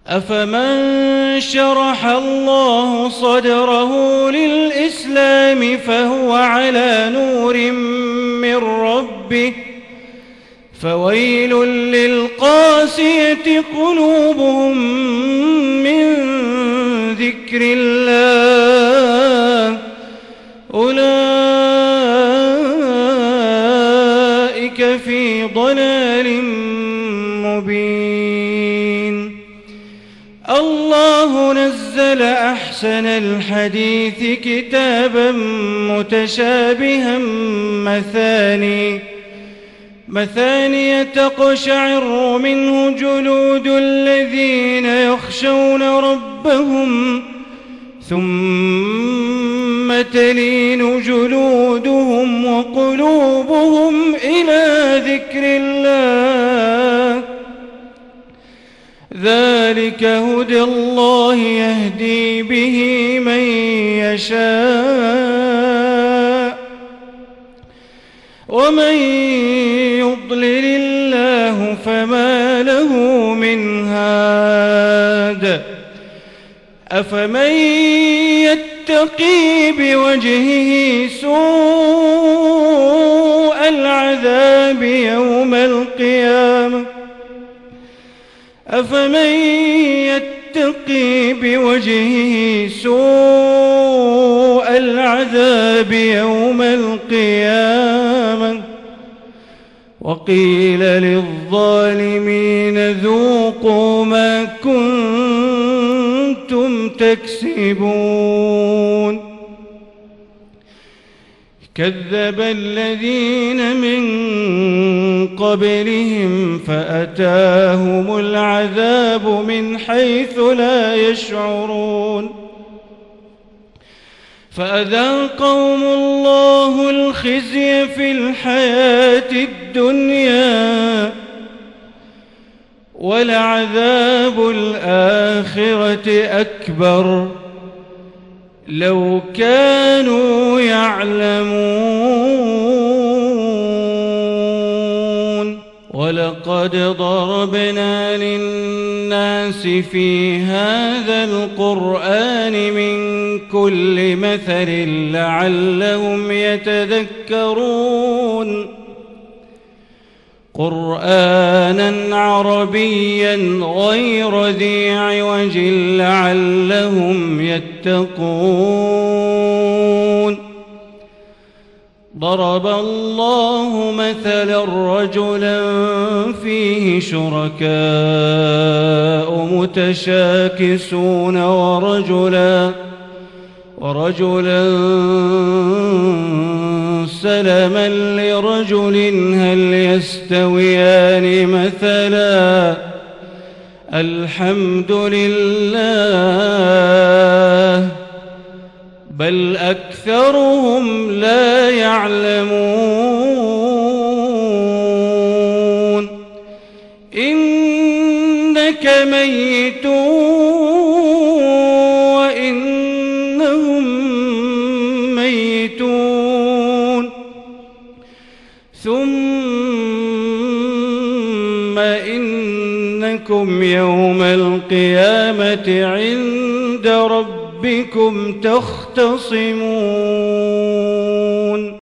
أفمن شرح الله صدره للإسلام فهو على نور من ربه فويل للقاسية قلوبهم من ذكر الله أولئك في ضلال مبين. الله نزل أحسن الحديث كتابا متشابها مثاني تقشعر منه جلود الذين يخشون ربهم ثم تلين جلودهم وقلوبهم إلى ذكر الله ذلك هدى الله يهدي به من يشاء ومن يضلل الله فما له من هاد. أفمن يتقي بوجهه سوء العذاب يوم القيامة وقيل للظالمين ذوقوا ما كنتم تكسبون. كذب الذين من قبلهم فأتاهم العذاب من حيث لا يشعرون فأذاقهم الله الخزي في الحياة الدنيا ولعذاب الآخرة أكبر لو كانوا يعلمون. ولقد ضربنا للناس في هذا القرآن من كل مثل لعلهم يتذكرون. قرآنا عربيا غير ذي عوج لعلهم يتقون. ضرب الله مثلا رجلا فيه شركاء متشاكسون ورجلا سلما لرجل هل يستويان مثلا الحمد لله بل أكثرهم لا يعلمون. إنك ميت وإنهم ميتون ثم إنكم يوم القيامة عند ربكم تختصمون.